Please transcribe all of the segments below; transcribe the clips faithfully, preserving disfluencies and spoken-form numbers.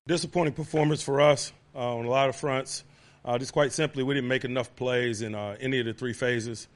Disappointing performance for us uh, on a lot of fronts. Uh, just quite simply, we didn't make enough plays in uh, any of the three phases.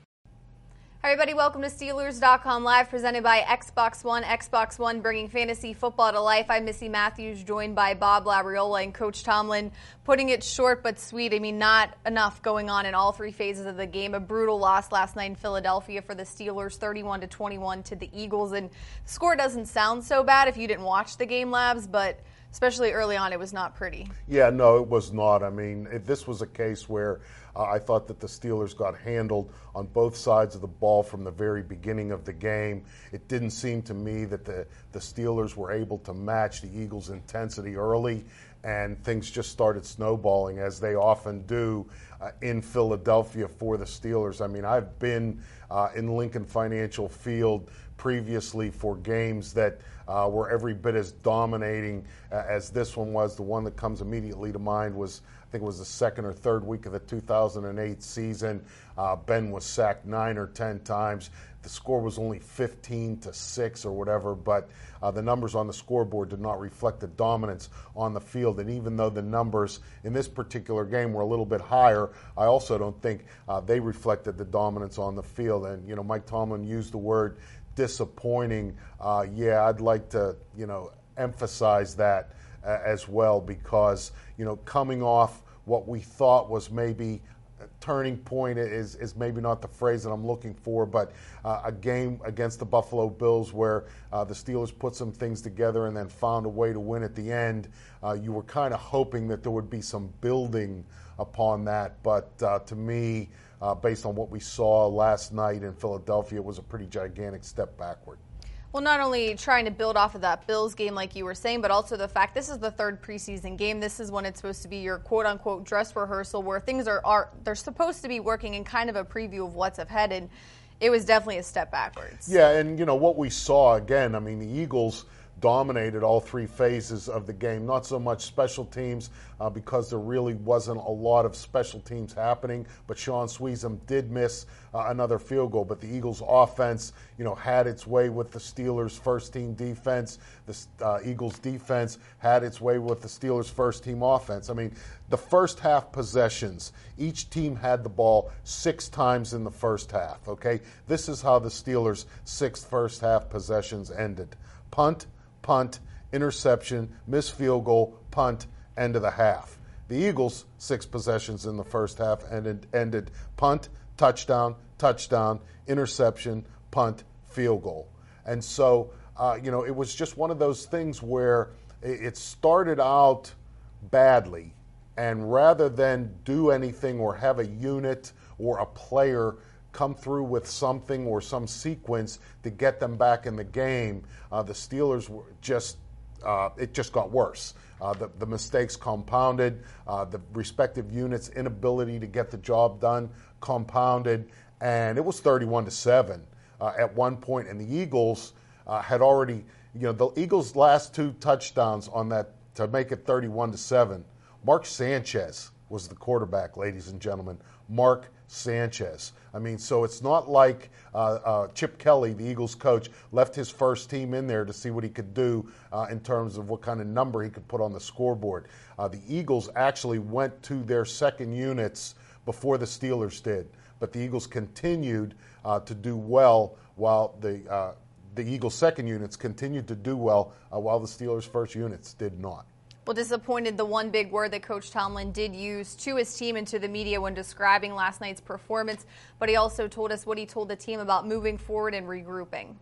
Hi everybody, welcome to Steelers dot com Live, presented by Xbox One. Xbox One bringing fantasy football to life. I'm Missy Matthews, joined by Bob Labriola and Coach Tomlin, putting it short but sweet. I mean, not enough going on in all three phases of the game. A brutal loss last night in Philadelphia for the Steelers, thirty-one to twenty-one to the Eagles. And the score doesn't sound so bad if you didn't watch the game, Labs, but especially early on, it was not pretty. Yeah, no, it was not. I mean, if this was a case where uh, I thought that the Steelers got handled on both sides of the ball from the very beginning of the game. It didn't seem to me that the, the Steelers were able to match the Eagles' intensity early, and things just started snowballing, as they often do uh, in Philadelphia for the Steelers. I mean, I've been uh, in Lincoln Financial Field previously for games that uh, were every bit as dominating uh, as this one was. The one that comes immediately to mind was, I think it was the second or third week of the two thousand eight season. Uh, Ben was sacked nine or ten times. The score was only fifteen to six or whatever, but uh, the numbers on the scoreboard did not reflect the dominance on the field. And even though the numbers in this particular game were a little bit higher, I also don't think uh, they reflected the dominance on the field. And, you know, Mike Tomlin used the word disappointing. Uh, yeah, I'd like to, you know, emphasize that uh, as well, because, you know, coming off what we thought was maybe a turning point is, is maybe not the phrase that I'm looking for, but uh, a game against the Buffalo Bills where uh, the Steelers put some things together and then found a way to win at the end. Uh, you were kind of hoping that there would be some building upon that, but uh, to me, Uh, based on what we saw last night in Philadelphia, it was a pretty gigantic step backward. Well, not only trying to build off of that Bills game like you were saying, but also the fact this is the third preseason game. This is when it's supposed to be your quote-unquote dress rehearsal, where things are, are they're supposed to be working in kind of a preview of what's ahead, and it was definitely a step backwards. Yeah, and, you know, what we saw, again, I mean, the Eagles dominated all three phases of the game. Not so much special teams uh, because there really wasn't a lot of special teams happening, but Sean Sweezum did miss uh, another field goal. But the Eagles offense, you know, had its way with the Steelers first team defense. The uh, Eagles defense had its way with the Steelers first team offense. I mean, the first half possessions, each team had the ball six times in the first half, okay? This is how the Steelers' six first half possessions ended. Punt, punt, interception, missed field goal, punt, end of the half. The Eagles, six possessions in the first half, ended, ended punt, touchdown, touchdown, interception, punt, field goal. And so, uh, you know, it was just one of those things where it started out badly, and rather than do anything or have a unit or a player come through with something or some sequence to get them back in the game, uh, the Steelers were just, uh, it just got worse. Uh, the, the mistakes compounded, uh, the respective units' inability to get the job done compounded, and it was thirty-one to seven uh, at one point, and the Eagles uh, had already, you know, the Eagles' last two touchdowns on that to make it thirty-one to seven, Mark Sanchez was the quarterback, ladies and gentlemen. Mark Sanchez. I mean, so it's not like uh, uh, Chip Kelly, the Eagles coach, left his first team in there to see what he could do uh, in terms of what kind of number he could put on the scoreboard. Uh, the Eagles actually went to their second units before the Steelers did, but the Eagles continued uh, to do well while the uh, the Eagles' second units continued to do well uh, while the Steelers' first units did not. Well, disappointed, the one big word that Coach Tomlin did use to his team and to the media when describing last night's performance, but he also told us what he told the team about moving forward and regrouping.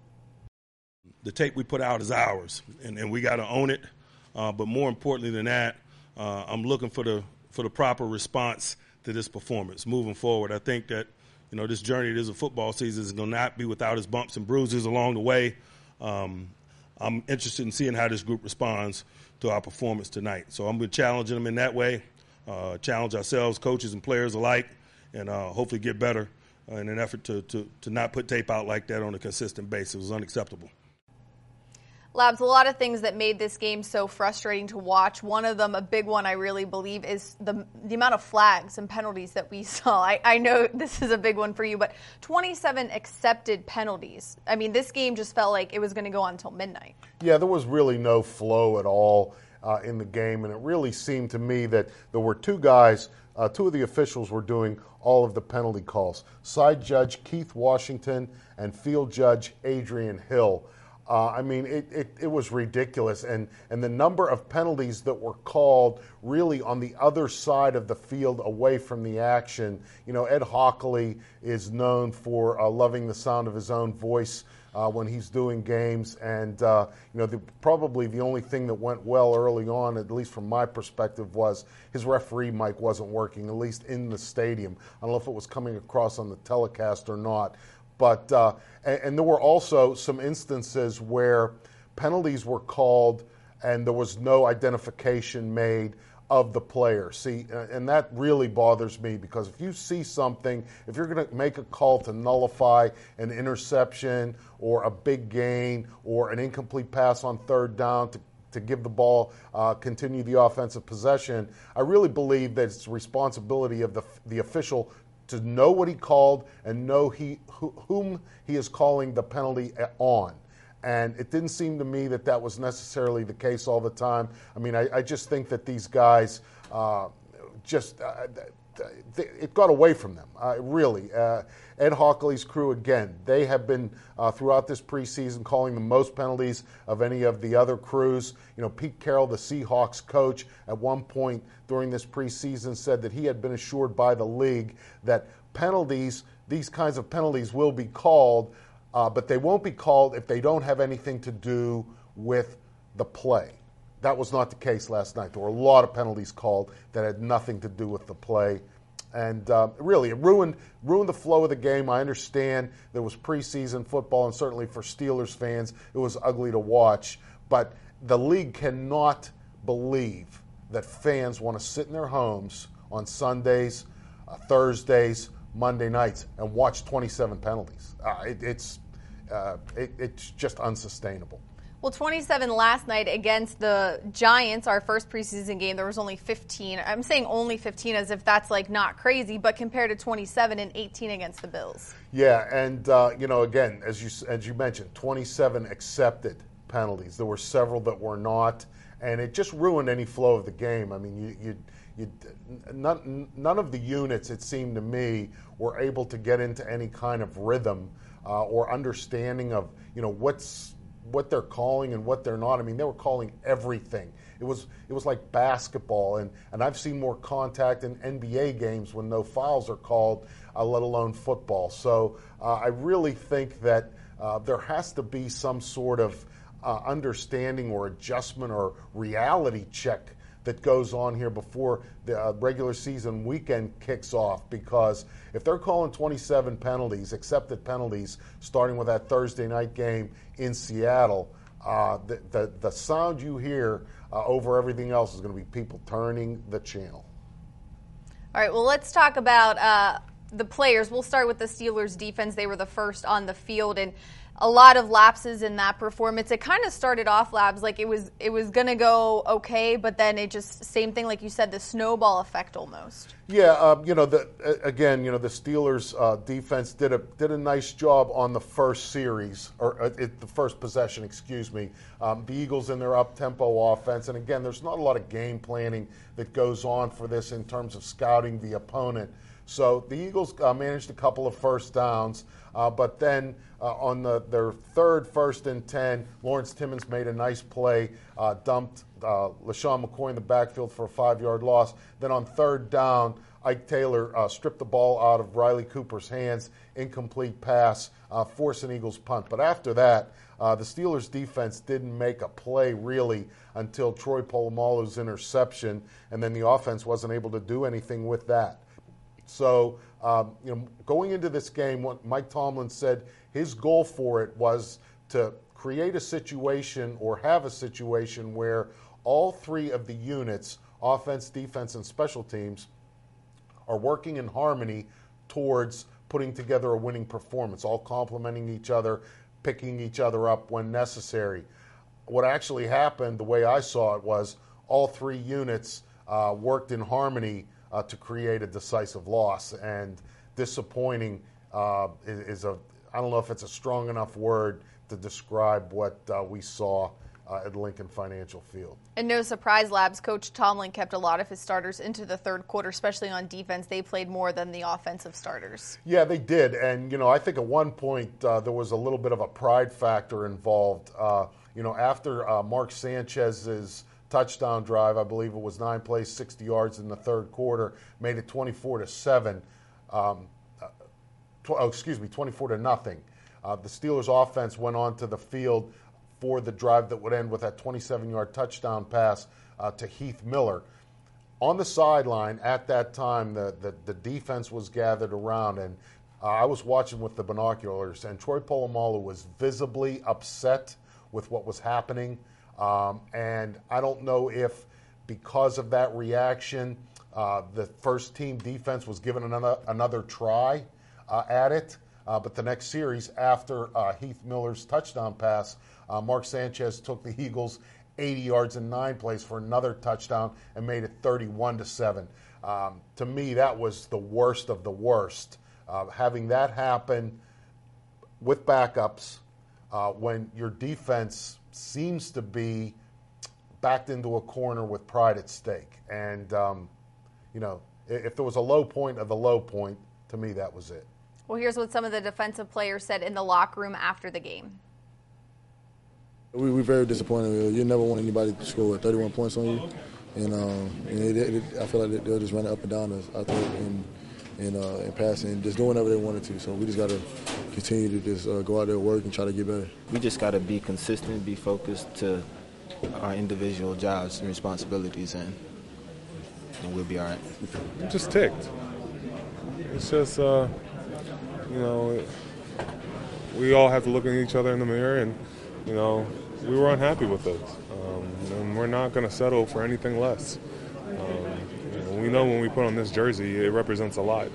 The tape we put out is ours, and, and we got to own it. Uh, but more importantly than that, uh, I'm looking for the for the proper response to this performance moving forward. I think that, you know, this journey that is a football season is going to not be without its bumps and bruises along the way. Um, I'm interested in seeing how this group responds to our performance tonight. So I'm going to challenge them in that way, uh, challenge ourselves, coaches and players alike, and uh, hopefully get better uh, in an effort to, to, to not put tape out like that on a consistent basis. It was unacceptable. Labs, a lot of things that made this game so frustrating to watch. One of them, a big one I really believe, is the the amount of flags and penalties that we saw. I, I know this is a big one for you, but twenty-seven accepted penalties. I mean, this game just felt like it was going to go on until midnight. Yeah, there was really no flow at all. uh, in the game, and it really seemed to me that there were two guys, uh, two of the officials were doing all of the penalty calls. Side judge Keith Washington and field judge Adrian Hill. Uh, I mean, it, it, it was ridiculous, and, and the number of penalties that were called really on the other side of the field away from the action. You know, Ed Hockley is known for uh, loving the sound of his own voice uh, when he's doing games, and, uh, you know, the, probably the only thing that went well early on, at least from my perspective, was his referee mic wasn't working, at least in the stadium. I don't know if it was coming across on the telecast or not. But uh, and, and there were also some instances where penalties were called and there was no identification made of the player. See, and that really bothers me, because if you see something, if you're going to make a call to nullify an interception or a big gain or an incomplete pass on third down to to give the ball, uh, continue the offensive possession, I really believe that it's the responsibility of the the official to know what he called and know he who, whom he is calling the penalty on. And it didn't seem to me that that was necessarily the case all the time. I mean, I, I just think that these guys uh, just, uh, it got away from them, uh, really. Uh, Ed Hockley's crew, again, they have been uh, throughout this preseason calling the most penalties of any of the other crews. You know, Pete Carroll, the Seahawks coach, at one point during this preseason said that he had been assured by the league that penalties, these kinds of penalties will be called, uh, but they won't be called if they don't have anything to do with the play. That was not the case last night. There were a lot of penalties called that had nothing to do with the play. And uh, really, it ruined ruined the flow of the game. I understand there was preseason football, and certainly for Steelers fans, it was ugly to watch. But the league cannot believe that fans want to sit in their homes on Sundays, uh, Thursdays, Monday nights, and watch twenty-seven penalties. Uh, it, it's uh, it, it's just unsustainable. Well, twenty-seven last night against the Giants, our first preseason game, there was only fifteen. I'm saying only fifteen as if that's like not crazy, but compared to twenty-seven and eighteen against the Bills. Yeah, and uh, you know, again, as you as you mentioned, twenty-seven accepted penalties. There were several that were not, and it just ruined any flow of the game. I mean, you you. You, none, none of the units, it seemed to me, were able to get into any kind of rhythm uh, or understanding of, you know, what's what they're calling and what they're not. I mean, they were calling everything. It was it was like basketball, and, and I've seen more contact in N B A games when no fouls are called, uh, let alone football. So uh, I really think that uh, there has to be some sort of uh, understanding or adjustment or reality check that goes on here before the uh, regular season weekend kicks off, because if they're calling twenty-seven penalties, accepted penalties, starting with that Thursday night game in Seattle, uh, the, the, the sound you hear uh, over everything else is going to be people turning the channel. All right, well, let's talk about uh, the players. We'll start with the Steelers defense. They were the first on the field, and a lot of lapses in that performance. It kind of started off, Labs, like it was it was going to go okay, but then it just, same thing, like you said, the snowball effect almost. Yeah, uh, you know, the, again, you know, the Steelers uh, defense did a did a nice job on the first series, or uh, it, the first possession, excuse me. Um, the Eagles in their up-tempo offense, and again, there's not a lot of game planning that goes on for this in terms of scouting the opponent. So the Eagles uh, managed a couple of first downs, uh, but then uh, on the, their third first and ten, Lawrence Timmons made a nice play, uh, dumped uh, LaShawn McCoy in the backfield for a five-yard loss. Then on third down, Ike Taylor uh, stripped the ball out of Riley Cooper's hands, incomplete pass, uh, forced an Eagles punt. But after that, uh, the Steelers defense didn't make a play really until Troy Polamalu's interception, and then the offense wasn't able to do anything with that. So, um, you know, going into this game, what Mike Tomlin said his goal for it was to create a situation or have a situation where all three of the units, offense, defense, and special teams, are working in harmony towards putting together a winning performance, all complementing each other, picking each other up when necessary. What actually happened, the way I saw it, was all three units uh, worked in harmony Uh, to create a decisive loss, and disappointing uh, is, is a, I don't know if it's a strong enough word to describe what uh, we saw uh, at Lincoln Financial Field. And no surprise, Labs coach Tomlin kept a lot of his starters into the third quarter, especially on defense. They played more than the offensive starters. Yeah, they did. And, you know, I think at one point uh, there was a little bit of a pride factor involved. Uh, you know, after uh, Mark Sanchez's touchdown drive, I believe it was nine plays, sixty yards in the third quarter, made it twenty-four to seven. Um, uh, tw- oh, excuse me, twenty-four to nothing. Uh, the Steelers offense went onto the field for the drive that would end with that twenty-seven-yard touchdown pass uh, to Heath Miller. On the sideline at that time, the, the, the defense was gathered around, and uh, I was watching with the binoculars, and Troy Polamalu was visibly upset with what was happening. Um, and I don't know if because of that reaction, uh, the first team defense was given another, another try uh, at it. Uh, but the next series after uh, Heath Miller's touchdown pass, uh, Mark Sanchez took the Eagles eighty yards in nine plays for another touchdown and made it thirty-one to seven. Um, to me, that was the worst of the worst. Uh, having that happen with backups uh, when your defense seems to be backed into a corner with pride at stake. And, um, you know, if there was a low point of the low point, to me, that was it. Well, here's what some of the defensive players said in the locker room after the game. We were very disappointed. You never want anybody to score with thirty-one points on you. And, um, and it, it, I feel like they'll just run it up and down us out there and, and, uh, and passing and just doing whatever they wanted to. So we just got to continue to just uh, go out there and work and try to get better. We just got to be consistent, be focused to our individual jobs and responsibilities, and, and we'll be all right. I'm just ticked. It's just, uh, you know, we all have to look at each other in the mirror, and, you know, we were unhappy with it. Um, and we're not going to settle for anything less. Um, you know, we know when we put on this jersey, it represents a lot.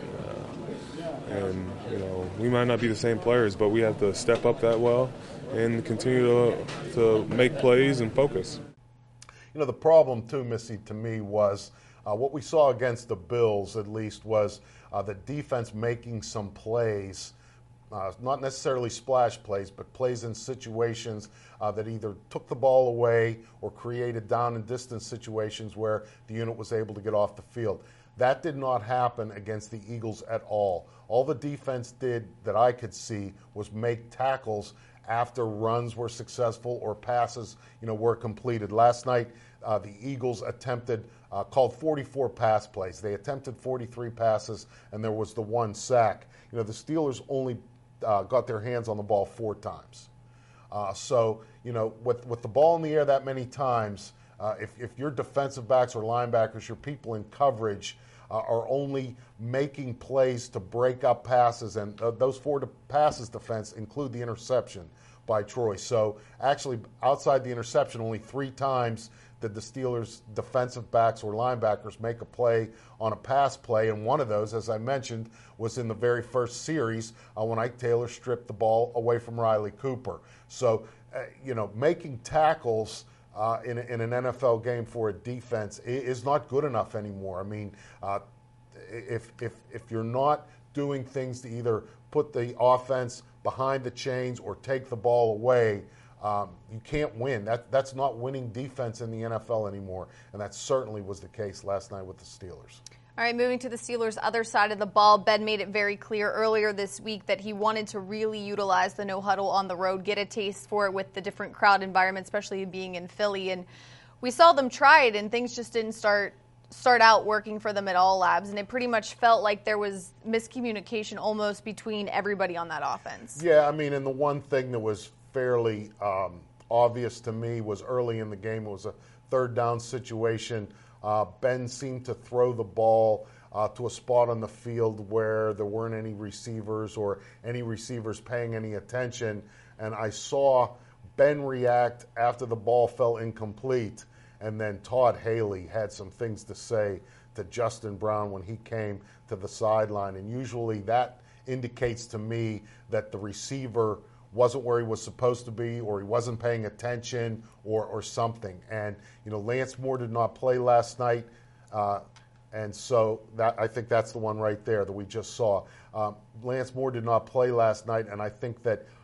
Uh, and, you know, we might not be the same players, but we have to step up that well and continue to, to make plays and focus. You know, the problem, too, Missy, to me was uh, what we saw against the Bills, at least, was uh, the defense making some plays, uh, not necessarily splash plays, but plays in situations uh, that either took the ball away or created down and distance situations where the unit was able to get off the field. That did not happen against the Eagles at all. All the defense did that I could see was make tackles after runs were successful or passes, you know, were completed. Last night, uh, the Eagles attempted, uh, called forty-four pass plays. They attempted forty-three passes, and there was the one sack. You know, the Steelers only uh, got their hands on the ball four times. Uh, so, you know, with, with the ball in the air that many times, uh, if, if your defensive backs or linebackers, your people in coverage, uh, are only making plays to break up passes, and uh, those four de- passes defense include the interception by Troy. So actually, outside the interception, only three times did the Steelers' defensive backs or linebackers make a play on a pass play, and one of those, as I mentioned, was in the very first series uh, when Ike Taylor stripped the ball away from Riley Cooper. So, uh, you know, making tackles uh, in, in an N F L game for a defense is not good enough anymore. I mean, uh, if, if, if you're not doing things to either put the offense behind the chains or take the ball away, Um, you can't win. That that's not winning defense in the N F L anymore, and that certainly was the case last night with the Steelers. All right, moving to the Steelers' other side of the ball, Ben made it very clear earlier this week that he wanted to really utilize the no huddle on the road, get a taste for it with the different crowd environment, especially being in Philly. And we saw them try it, and things just didn't start start out working for them at all, Labs, and it pretty much felt like there was miscommunication almost between everybody on that offense. Yeah, I mean, and the one thing that was fairly um, obvious to me was early in the game. It was a third down situation. Uh, Ben seemed to throw the ball uh, to a spot on the field where there weren't any receivers or any receivers paying any attention. And I saw Ben react after the ball fell incomplete. And then Todd Haley had some things to say to Justin Brown when he came to the sideline. And usually that indicates to me that the receiver wasn't where he was supposed to be, or he wasn't paying attention, or or something. And, you know, Lance Moore did not play last night, uh, and so that I think that's the one right there that we just saw. Um, Lance Moore did not play last night, and I think that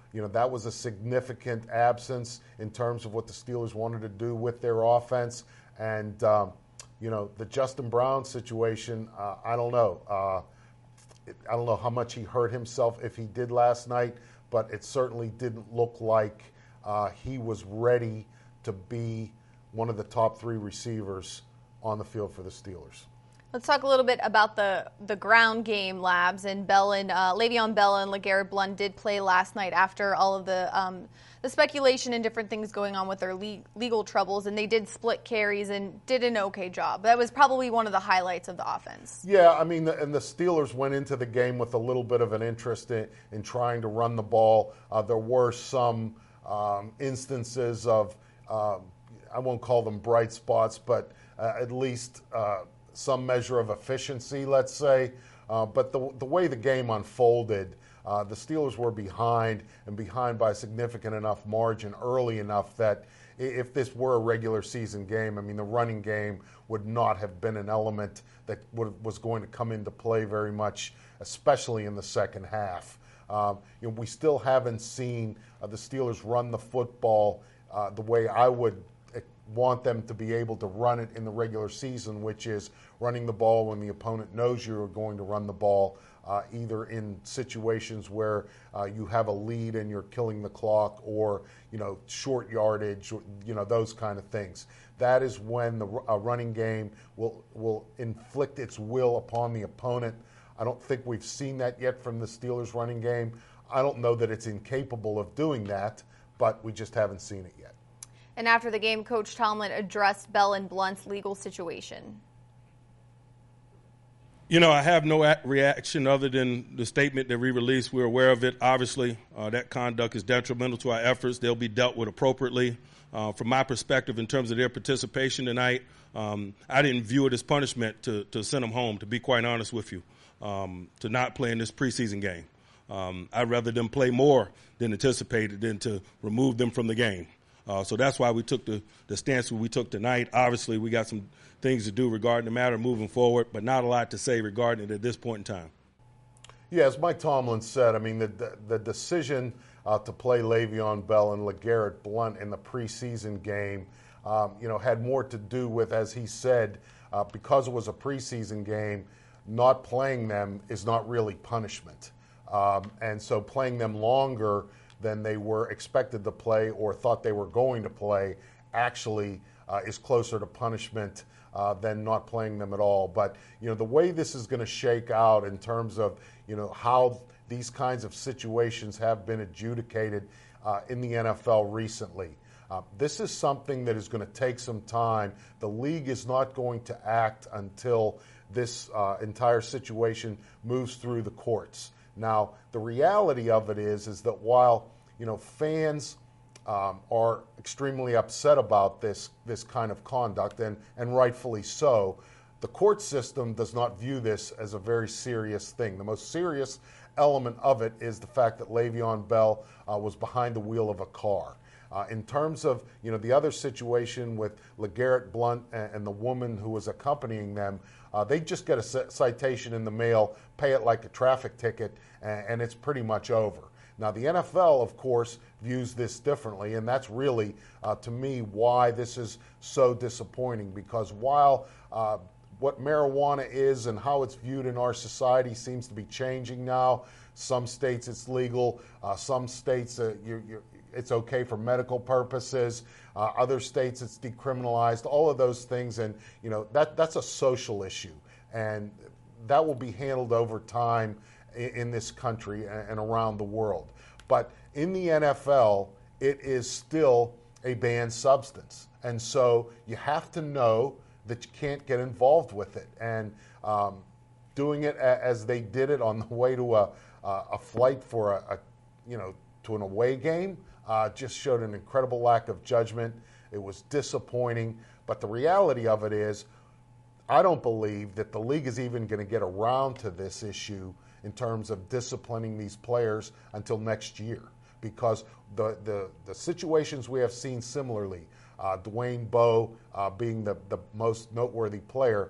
you know, that was a significant absence in terms of what the Steelers wanted to do with their offense. And, um, you know, the Justin Brown situation, uh, I don't know. Uh, it, I don't know how much he hurt himself if he did last night, but it certainly didn't look like uh, he was ready to be one of the top three receivers on the field for the Steelers. Let's talk a little bit about the, the ground game, Labs. And Bell and uh, Le'Veon Bell and LeGarrette Blount did play last night after all of the um, the speculation and different things going on with their le- legal troubles, and they did split carries and did an okay job. That was probably one of the highlights of the offense. Yeah, I mean, and the Steelers went into the game with a little bit of an interest in, in trying to run the ball. Uh, there were some um, instances of, uh, I won't call them bright spots, but uh, at least uh, some measure of efficiency, let's say. Uh, but the, the way the game unfolded, uh, the Steelers were behind and behind by a significant enough margin early enough that if this were a regular season game, I mean, the running game would not have been an element that would, was going to come into play very much, especially in the second half. Um, you know, we still haven't seen uh, the Steelers run the football uh, the way I would want them to be able to run it in the regular season, which is running the ball when the opponent knows you're going to run the ball, uh, either in situations where uh, you have a lead and you're killing the clock, or, you know, short yardage, you know, those kind of things. That is when the uh, running game will will inflict its will upon the opponent. I don't think we've seen that yet from the Steelers running game. I don't know that it's incapable of doing that, but we just haven't seen it yet. And after the game, Coach Tomlin addressed Bell and Blount's legal situation. You know, I have no reaction other than the statement that we released. We're aware of it. Obviously, uh, that conduct is detrimental to our efforts. They'll be dealt with appropriately. Uh, from my perspective, in terms of their participation tonight, um, I didn't view it as punishment to, to send them home, to be quite honest with you, um, to not play in this preseason game. Um, I'd rather them play more than anticipated than to remove them from the game. Uh, so that's why we took the, the stance we took tonight. Obviously, we got some things to do regarding the matter moving forward, but not a lot to say regarding it at this point in time. Yeah, as Mike Tomlin said, I mean, the the, the decision uh, to play Le'Veon Bell and LeGarrette Blount in the preseason game, um, you know, had more to do with, as he said, uh, because it was a preseason game, not playing them is not really punishment. Um, and so playing them longer than they were expected to play or thought they were going to play actually uh, is closer to punishment uh, than not playing them at all. But, you know, the way this is going to shake out in terms of, you know, how these kinds of situations have been adjudicated uh, in the N F L recently, uh, this is something that is going to take some time. The league is not going to act until this uh, entire situation moves through the courts. Now, the reality of it is, is that while, you know, fans um, are extremely upset about this this kind of conduct, and, and rightfully so, the court system does not view this as a very serious thing. The most serious element of it is the fact that Le'Veon Bell uh, was behind the wheel of a car. Uh, in terms of, you know, the other situation with LeGarrette Blount and, and the woman who was accompanying them, uh, they just get a c- citation in the mail, pay it like a traffic ticket, and, and it's pretty much over. Now, the N F L, of course, views this differently, and that's really, uh, to me, why this is so disappointing, because while uh, what marijuana is and how it's viewed in our society seems to be changing now, some states it's legal, uh, some states uh, you're, you're it's okay for medical purposes. Uh, other states, it's decriminalized. All of those things, and you know that that's a social issue, and that will be handled over time in, in this country and, and around the world. But in the N F L, it is still a banned substance, and so you have to know that you can't get involved with it. And um, doing it a, as they did it on the way to a a, a flight for a, a you know to an away game. Uh, just showed an incredible lack of judgment. It was disappointing. But the reality of it is, I don't believe that the league is even going to get around to this issue in terms of disciplining these players until next year. Because the, the, the situations we have seen similarly, uh, Dwayne Bowe uh, being the, the most noteworthy player,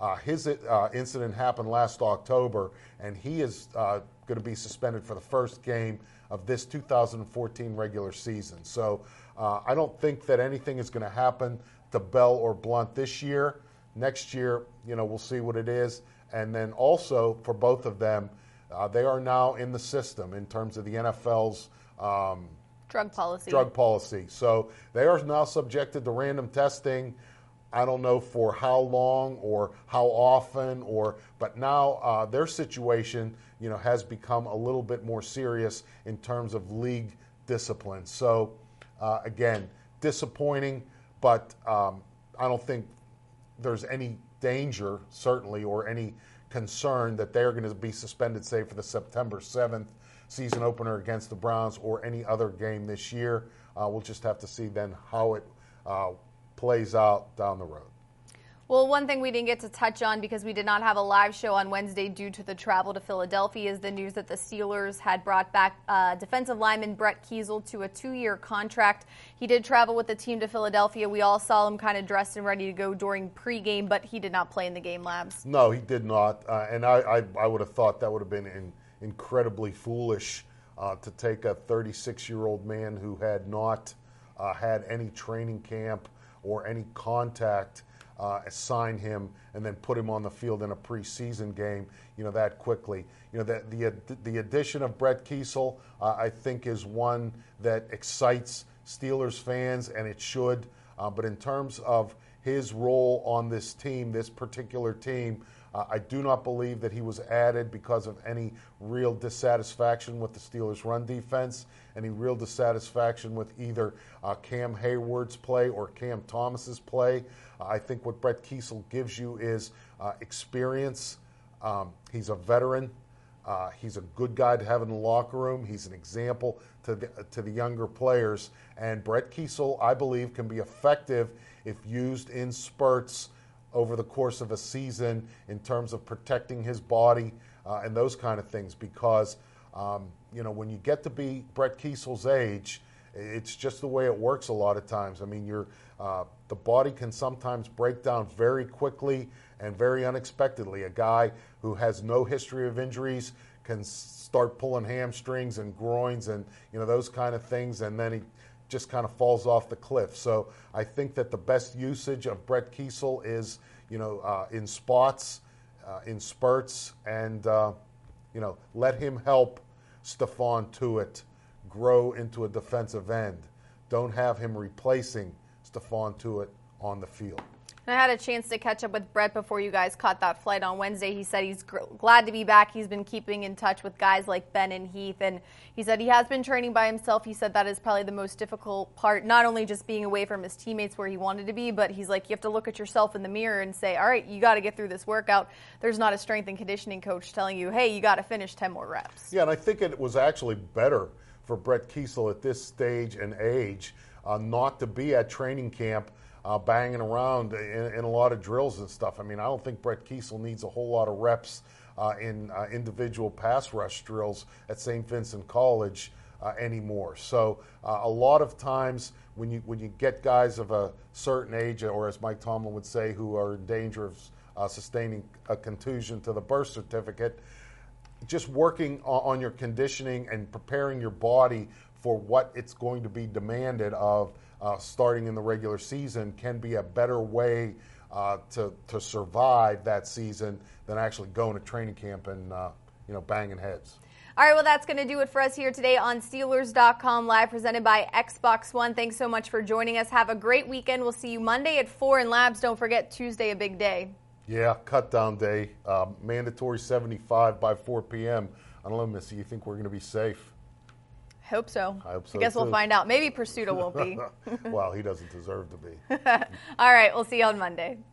Uh, his uh, incident happened last October, and he is uh, going to be suspended for the first game of this two thousand fourteen regular season. So uh, I don't think that anything is going to happen to Bell or Blunt this year. Next year, you know, we'll see what it is. And then also for both of them, uh, they are now in the system in terms of the N F L's um, drug policy. Drug policy. So they are now subjected to random testing. I don't know for how long or how often, or but now uh, their situation, you know, has become a little bit more serious in terms of league discipline. So uh, again, disappointing, but um, I don't think there's any danger, certainly, or any concern that they're going to be suspended, say, for the September seventh season opener against the Browns or any other game this year. Uh, we'll just have to see then how it uh, plays out down the road. Well, one thing we didn't get to touch on because we did not have a live show on Wednesday due to the travel to Philadelphia is the news that the Steelers had brought back uh, defensive lineman Brett Keisel to a two-year contract. He did travel with the team to Philadelphia. We all saw him kind of dressed and ready to go during pregame, but he did not play in the game, Labs. No, he did not. Uh, and I, I, I would have thought that would have been in, incredibly foolish uh, to take a thirty-six-year-old man who had not uh, had any training camp or any contact, uh, assign him and then put him on the field in a preseason game, you know, that quickly. You know, the the, the addition of Brett Keisel, uh, I think, is one that excites Steelers fans, and it should. Uh, but in terms of his role on this team, this particular team, uh, I do not believe that he was added because of any real dissatisfaction with the Steelers' run defense, any real dissatisfaction with either uh, Cam Hayward's play or Cam Thomas's play. Uh, I think what Brett Keisel gives you is uh, experience. Um, he's a veteran. Uh, he's a good guy to have in the locker room. He's an example to the, to the younger players. And Brett Keisel, I believe, can be effective if used in spurts over the course of a season in terms of protecting his body uh, and those kind of things. Because, um, you know, when you get to be Brett Kiesel's age, it's just the way it works a lot of times. I mean, you're, uh, the body can sometimes break down very quickly and very unexpectedly. A guy who has no history of injuries can start pulling hamstrings and groins and, you know, those kind of things, and then he just kind of falls off the cliff. So I think that the best usage of Brett Keisel is, you know, uh, in spots, uh, in spurts, and, uh, you know, let him help Stephon Tuitt grow into a defensive end. Don't have him replacing Stephon Tuitt on the field. And I had a chance to catch up with Brett before you guys caught that flight on Wednesday. He said he's gr- glad to be back. He's been keeping in touch with guys like Ben and Heath, and he said he has been training by himself. He said that is probably the most difficult part, not only just being away from his teammates where he wanted to be, but he's like, you have to look at yourself in the mirror and say, all right, you got to get through this workout. There's not a strength and conditioning coach telling you, hey, you got to finish ten more reps. Yeah, and I think it was actually better for Brett Keisel at this stage and age uh, not to be at training camp Uh, banging around in, in a lot of drills and stuff. I mean, I don't think Brett Keisel needs a whole lot of reps uh, in uh, individual pass rush drills at Saint Vincent College uh, anymore. So uh, a lot of times when you when you get guys of a certain age, or as Mike Tomlin would say, who are in danger of uh, sustaining a contusion to the birth certificate, just working on, on your conditioning and preparing your body for what it's going to be demanded of Uh, starting in the regular season can be a better way uh, to to survive that season than actually going to training camp and uh, you know banging heads. All right, well, that's going to do it for us here today on Steelers dot com Live, presented by Xbox One. Thanks so much for joining us. Have a great weekend. We'll see you Monday at four in Labs. Don't forget, Tuesday, a big day. Yeah, cut down day. Uh, mandatory seventy-five by four p.m. I don't know, Missy, you think we're going to be safe? Hope so. I hope so, I guess too. We'll find out. Maybe Pursuta won't be. Well, he doesn't deserve to be. All right, we'll see you on Monday.